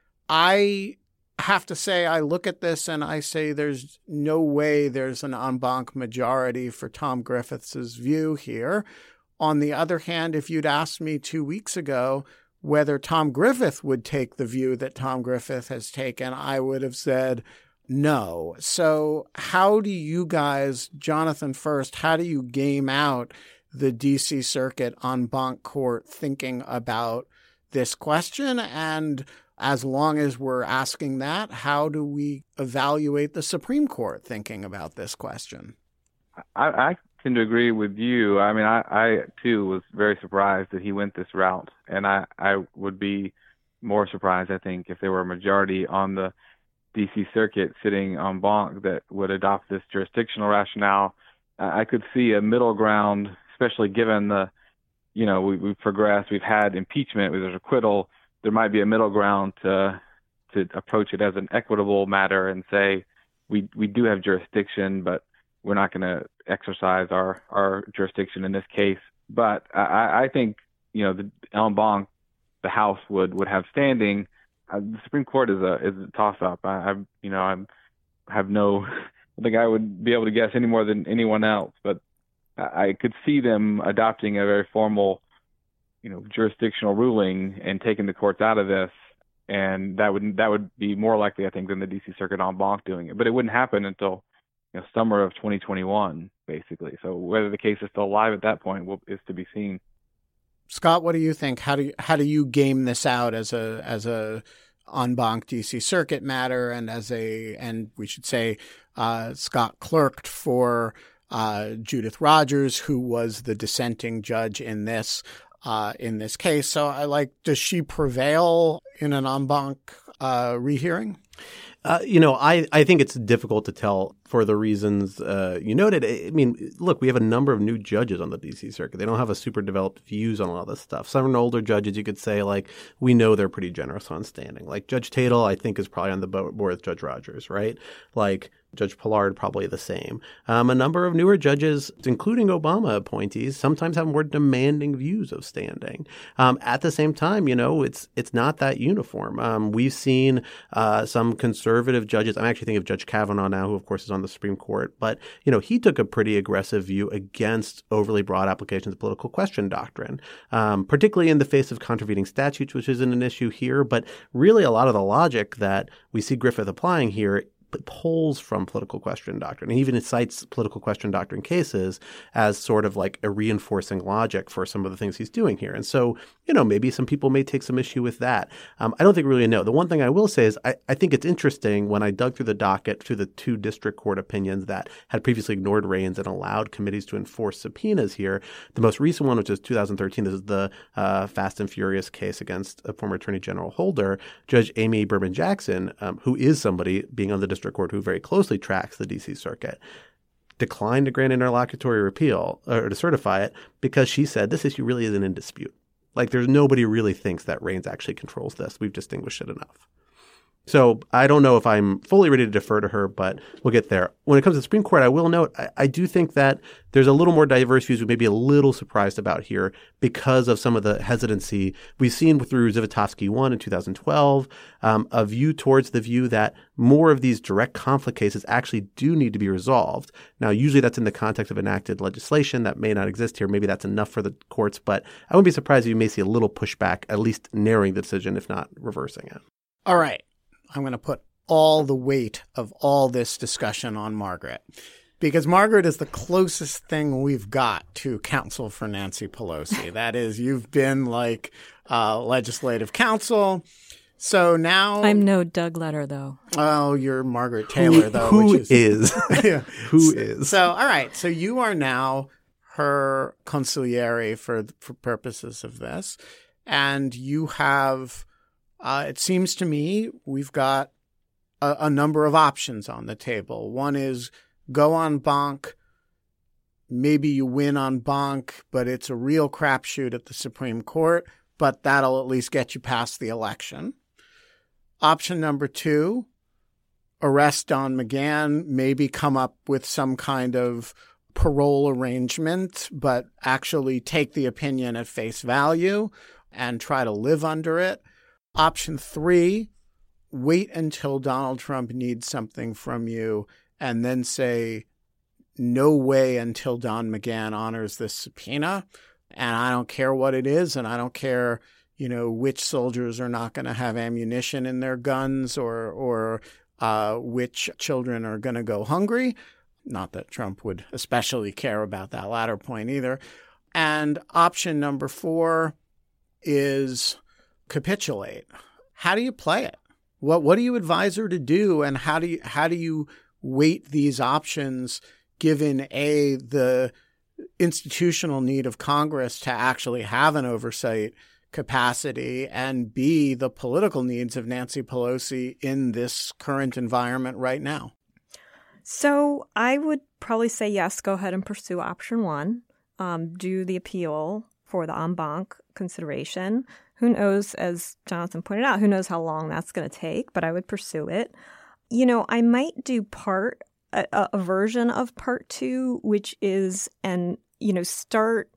I have to say, I look at this and I say there's no way there's an en banc majority for Tom Griffiths' view here. On the other hand, if you'd asked me 2 weeks ago whether Tom Griffith would take the view that Tom Griffith has taken, I would have said no. So how do you guys, Jonathan first, how do you game out the D.C. Circuit en banc court thinking about this question? And as long as we're asking that, how do we evaluate the Supreme Court thinking about this question? I tend to agree with you. I mean, I too was very surprised that he went this route. And I would be more surprised, I think, if there were a majority on the D.C. Circuit sitting en banc that would adopt this jurisdictional rationale. I could see a middle ground, especially given the we've progressed, we've had impeachment, there's acquittal. There might be a middle ground to approach it as an equitable matter and say we do have jurisdiction, but we're not going to exercise our jurisdiction in this case. But I think the en banc, the House would have standing. The Supreme Court is a toss up. I think I would be able to guess any more than anyone else, but I could see them adopting a very formal, jurisdictional ruling and taking the courts out of this, and that would be more likely, I think, than the D.C. Circuit en banc doing it. But it wouldn't happen until summer of 2021, basically. So whether the case is still alive at that point is to be seen. Scott, what do you think? How do you game this out as a en banc D.C. Circuit matter, and we should say Scott clerked for Judith Rogers, who was the dissenting judge in this case. So does she prevail in an en banc rehearing? I think it's difficult to tell for the reasons you noted. I mean, look, we have a number of new judges on the D.C. Circuit. They don't have a super developed views on all this stuff. Some older judges, you could say, we know they're pretty generous on standing. Like Judge Tatel, I think, is probably on the board with Judge Rogers, right? Judge Pillard, probably the same. A number of newer judges, including Obama appointees, sometimes have more demanding views of standing. At the same time, it's not that uniform. We've seen some conservative judges. I'm actually thinking of Judge Kavanaugh now, who, of course, is on the Supreme Court. But, he took a pretty aggressive view against overly broad applications of political question doctrine, particularly in the face of contravening statutes, which isn't an issue here. But really, a lot of the logic that we see Griffith applying here pulls from political question doctrine. And even it cites political question doctrine cases as sort of like a reinforcing logic for some of the things he's doing here. And so, maybe some people may take some issue with that. I don't think we really know. The one thing I will say is I think it's interesting when I dug through the docket, through the two district court opinions that had previously ignored Raines and allowed committees to enforce subpoenas here. The most recent one, which is 2013, this is the Fast and Furious case against former Attorney General Holder, Judge Amy Berman Jackson, who is somebody being on the district court who very closely tracks the D.C. Circuit, declined to grant interlocutory repeal or to certify it because she said this issue really isn't in dispute. There's nobody really thinks that Raines actually controls this. We've distinguished it enough. So I don't know if I'm fully ready to defer to her, but we'll get there. When it comes to the Supreme Court, I will note, I do think that there's a little more diverse views we may be a little surprised about here because of some of the hesitancy we've seen through Zivotofsky 1 in 2012, a view towards the view that more of these direct conflict cases actually do need to be resolved. Now, usually that's in the context of enacted legislation that may not exist here. Maybe that's enough for the courts, but I wouldn't be surprised if you may see a little pushback, at least narrowing the decision, if not reversing it. All right. I'm going to put all the weight of all this discussion on Margaret. Because Margaret is the closest thing we've got to counsel for Nancy Pelosi. That is, you've been like legislative counsel. So now I'm no Doug Letter, though. Oh, you're Margaret Taylor, though. Who is? Yeah. Who is? So, all right. So you are now her consigliere for purposes of this. And you have, it seems to me, we've got a number of options on the table. One is go en banc. Maybe you win en banc, but it's a real crapshoot at the Supreme Court, but that'll at least get you past the election. Option number 2, arrest Don McGahn, maybe come up with some kind of parole arrangement, but actually take the opinion at face value and try to live under it. Option 3, wait until Donald Trump needs something from you and then say, no way until Don McGahn honors this subpoena. And I don't care what it is, and I don't care, which soldiers are not going to have ammunition in their guns or which children are going to go hungry. Not that Trump would especially care about that latter point either. And option number 4 is capitulate. How do you play it? What do you advise her to do, and how do you weight these options given the institutional need of Congress to actually have an oversight capacity, and B, the political needs of Nancy Pelosi in this current environment right now? So I would probably say yes, go ahead and pursue option 1. Do the appeal for the en banc consideration. Who knows, as Jonathan pointed out, who knows how long that's going to take, but I would pursue it. I might do a version of part 2, which is, start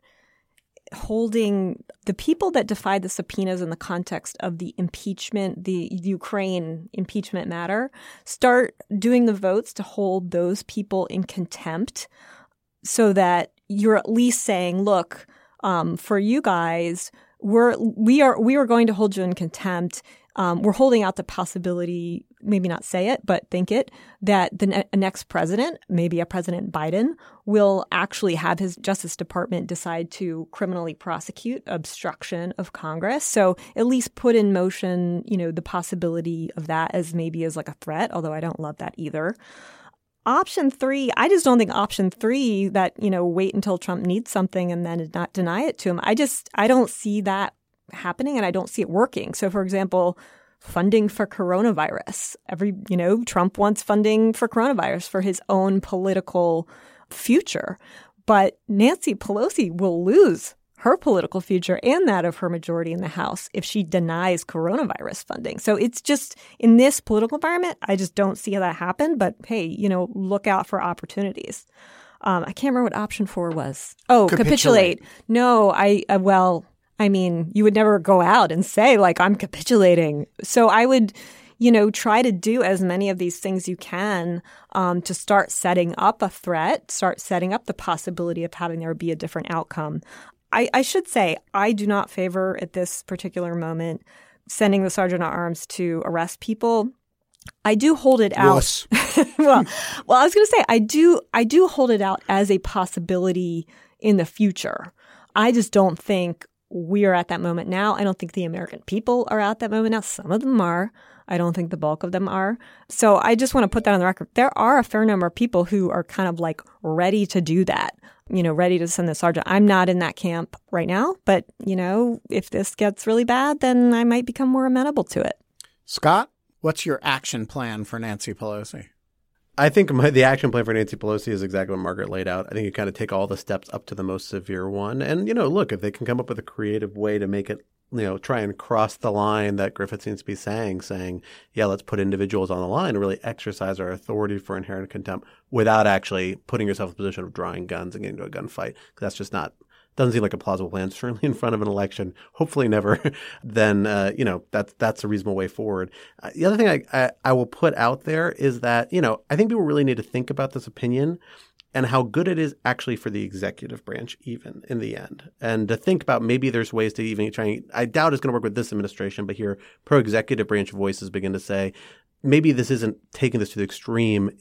holding the people that defied the subpoenas in the context of the impeachment, the Ukraine impeachment matter, start doing the votes to hold those people in contempt so that you're at least saying, look, for you guys, we are going to hold you in contempt. We're holding out the possibility, maybe not say it, but think it, that the next president, maybe a President Biden, will actually have his Justice Department decide to criminally prosecute obstruction of Congress. So at least put in motion, the possibility of that as like a threat, although I don't love that either. Option 3, I just don't think option 3, that, wait until Trump needs something and then not deny it to him. I don't see that happening, and I don't see it working. So, for example, funding for coronavirus. Trump wants funding for coronavirus for his own political future. But Nancy Pelosi will lose her political future and that of her majority in the House if she denies coronavirus funding. So it's just, in this political environment, I just don't see how that happen. But hey, look out for opportunities. I can't remember what option 4 was. Oh, capitulate. No, you would never go out and say, like, I'm capitulating. So I would, try to do as many of these things you can to start setting up a threat, start setting up the possibility of having there be a different outcome. I should say I do not favor at this particular moment sending the Sergeant at Arms to arrest people. I do hold it out. well, I was going to say I do hold it out as a possibility in the future. I just don't think we are at that moment now. I don't think the American people are at that moment now. Some of them are. I don't think the bulk of them are. So I just want to put that on the record. There are a fair number of people who are kind of like ready to do that, ready to send the sergeant. I'm not in that camp right now, but, if this gets really bad, then I might become more amenable to it. Scott, what's your action plan for Nancy Pelosi? I think the action plan for Nancy Pelosi is exactly what Margaret laid out. I think you kind of take all the steps up to the most severe one. And, look, if they can come up with a creative way to make it, try and cross the line that Griffith seems to be saying, yeah, let's put individuals on the line and really exercise our authority for inherent contempt without actually putting yourself in a position of drawing guns and getting into a gunfight. Because that's just doesn't seem like a plausible plan, certainly in front of an election, hopefully never, then, that's a reasonable way forward. The other thing I will put out there is that, I think people really need to think about this opinion and how good it is actually for the executive branch, even in the end. And to think about maybe there's ways to even try. I doubt it's going to work with this administration, but here pro-executive branch voices begin to say, maybe this isn't taking this to the extreme is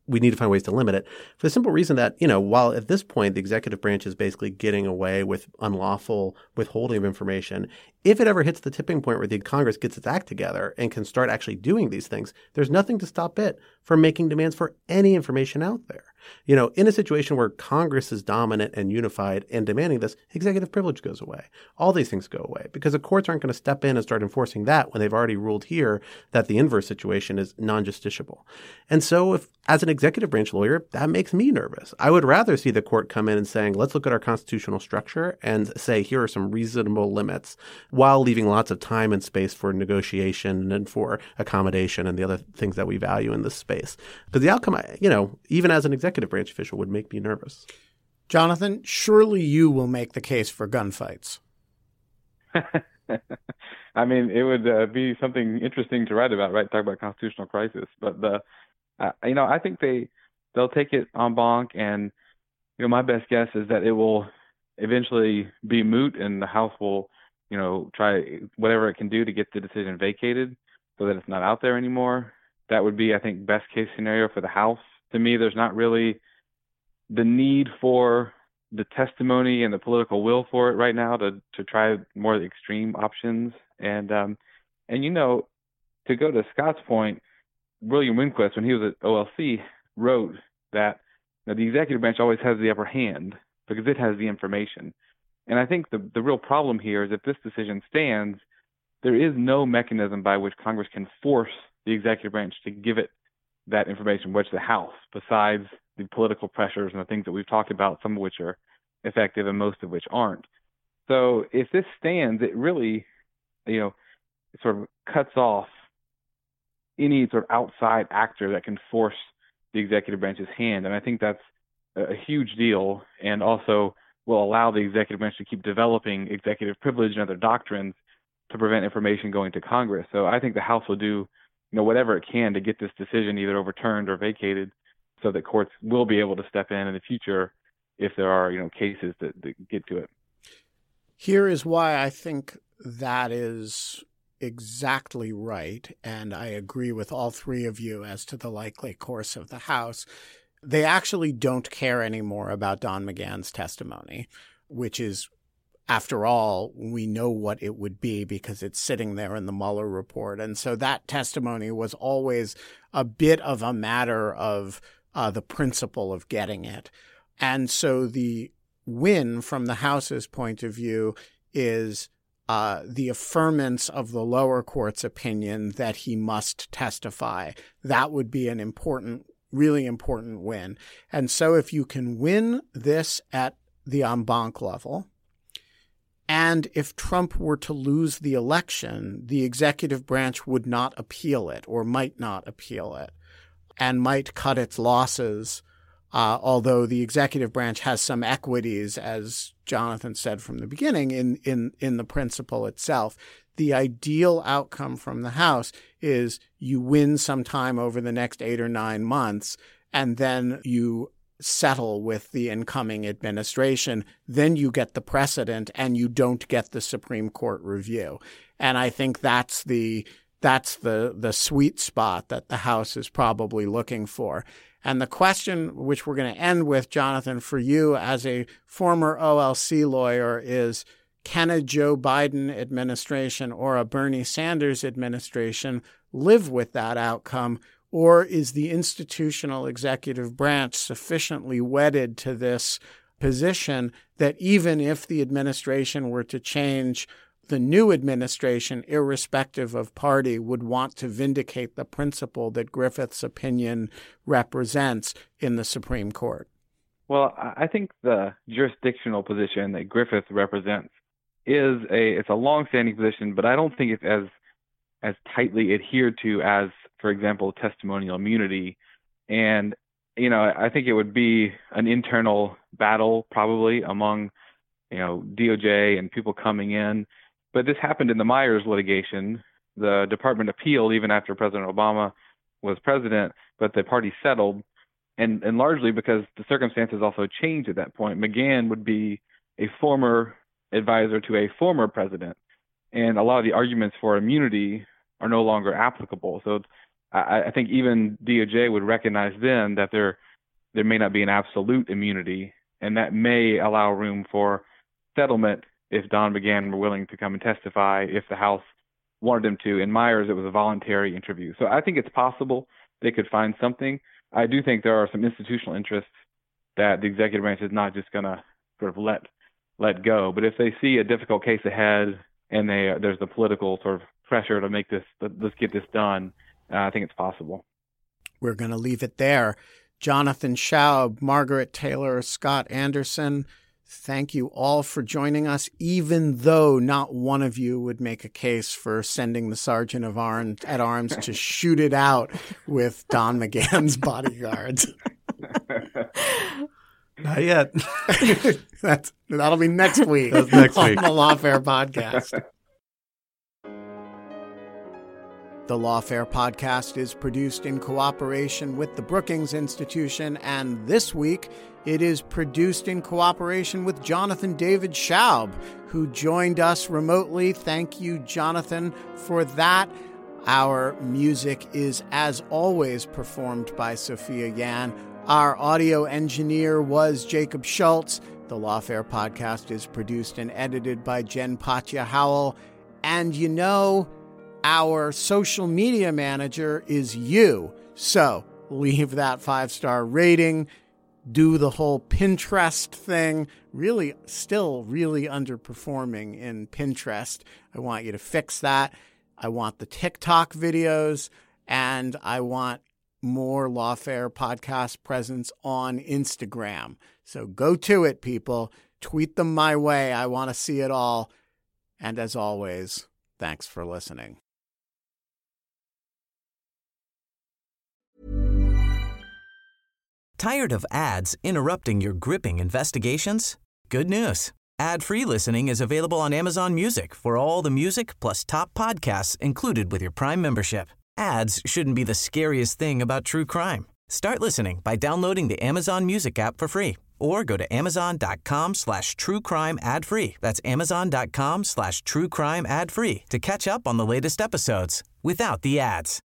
we need to find ways to limit it for the simple reason that, while at this point the executive branch is basically getting away with unlawful withholding of information, if it ever hits the tipping point where the Congress gets its act together and can start actually doing these things, there's nothing to stop it from making demands for any information out there. In a situation where Congress is dominant and unified and demanding this, executive privilege goes away. All these things go away because the courts aren't going to step in and start enforcing that when they've already ruled here that the inverse situation is non-justiciable. And so if, as an executive branch lawyer, that makes me nervous. I would rather see the court come in and saying, let's look at our constitutional structure and say, here are some reasonable limits, while leaving lots of time and space for negotiation and for accommodation and the other things that we value in this space. Because the outcome, even as an executive branch official, would make me nervous. Jonathan, surely you will make the case for gunfights. I mean, it would be something interesting to write about, right? Talk about constitutional crisis. But I think they'll take it en banc, and my best guess is that it will eventually be moot, and the House will, try whatever it can do to get the decision vacated so that it's not out there anymore. That would be, I think, best case scenario for the House. To me, there's not really the need for the testimony and the political will for it right now to try more extreme options. And to go to Scott's point, William Rehnquist, when he was at OLC, wrote that the executive branch always has the upper hand because it has the information. And I think the real problem here is if this decision stands, there is no mechanism by which Congress can force the executive branch to give it that information, which the House, besides the political pressures and the things that we've talked about, some of which are effective and most of which aren't. So if this stands, it really, sort of cuts off any sort of outside actor that can force the executive branch's hand. And I think that's a huge deal, and also will allow the executive branch to keep developing executive privilege and other doctrines to prevent information going to Congress. So I think the House will do whatever it can to get this decision either overturned or vacated so that courts will be able to step in the future if there are, cases that get to it. Here is why I think that is exactly right, and I agree with all three of you as to the likely course of the House. They actually don't care anymore about Don McGahn's testimony, which is, after all, we know what it would be because it's sitting there in the Mueller report. And so that testimony was always a bit of a matter of the principle of getting it. And so the win from the House's point of view is the affirmance of the lower court's opinion that he must testify. That would be an important, really important win. And so if you can win this at the en banc level, and if Trump were to lose the election, the executive branch would not appeal it or might not appeal it and might cut its losses, although the executive branch has some equities, as Jonathan said from the beginning, in the principle itself. The ideal outcome from the House is you win sometime over the next 8 or 9 months, and then you settle with the incoming administration. Then you get the precedent and you don't get the Supreme Court review. And I think that's the sweet spot that the House is probably looking for. And the question, which we're going to end with, Jonathan, for you as a former OLC lawyer, is can a Joe Biden administration or a Bernie Sanders administration live with that outcome? Or is the institutional executive branch sufficiently wedded to this position that even if the administration were to change, the new administration, irrespective of party, would want to vindicate the principle that Griffith's opinion represents in the Supreme Court? Well, I think the jurisdictional position that Griffith represents it's a long-standing position, but I don't think it's as tightly adhered to as, for example, testimonial immunity. And, I think it would be an internal battle probably among, DOJ and people coming in. But this happened in the Myers litigation. The department appealed even after President Obama was president, but the party settled. And largely because the circumstances also changed at that point. McGahn would be a former advisor to a former president. And a lot of the arguments for immunity are no longer applicable. So I think even DOJ would recognize then that there may not be an absolute immunity, and that may allow room for settlement if Don McGahn were willing to come and testify, if the House wanted him to. In Myers, it was a voluntary interview. So I think it's possible they could find something. I do think there are some institutional interests that the executive branch is not just going to sort of let go. But if they see a difficult case ahead and there's the political sort of pressure to make this, let's get this done, I think it's possible. We're going to leave it there. Jonathan Schaub, Margaret Taylor, Scott Anderson, thank you all for joining us, even though not one of you would make a case for sending the sergeant at arms to shoot it out with Don McGahn's bodyguards. Not yet. That'll be next week. That's next week on the Lawfare Podcast. The Lawfare Podcast is produced in cooperation with the Brookings Institution, and this week it is produced in cooperation with Jonathan David Schaub, who joined us remotely. Thank you, Jonathan, for that. Our music is, as always, performed by Sophia Yan. Our audio engineer was Jacob Schultz. The Lawfare Podcast is produced and edited by Jen Patja Howell. And our social media manager is you. So leave that 5-star rating. Do the whole Pinterest thing. Still really underperforming in Pinterest. I want you to fix that. I want the TikTok videos, and I want more Lawfare Podcast presence on Instagram. So go to it, people. Tweet them my way. I want to see it all. And as always, thanks for listening. Tired of ads interrupting your gripping investigations? Good news. Ad-free listening is available on Amazon Music for all the music plus top podcasts included with your Prime membership. Ads shouldn't be the scariest thing about true crime. Start listening by downloading the Amazon Music app for free or go to amazon.com/truecrime ad-free. That's amazon.com/truecrime ad-free to catch up on the latest episodes without the ads.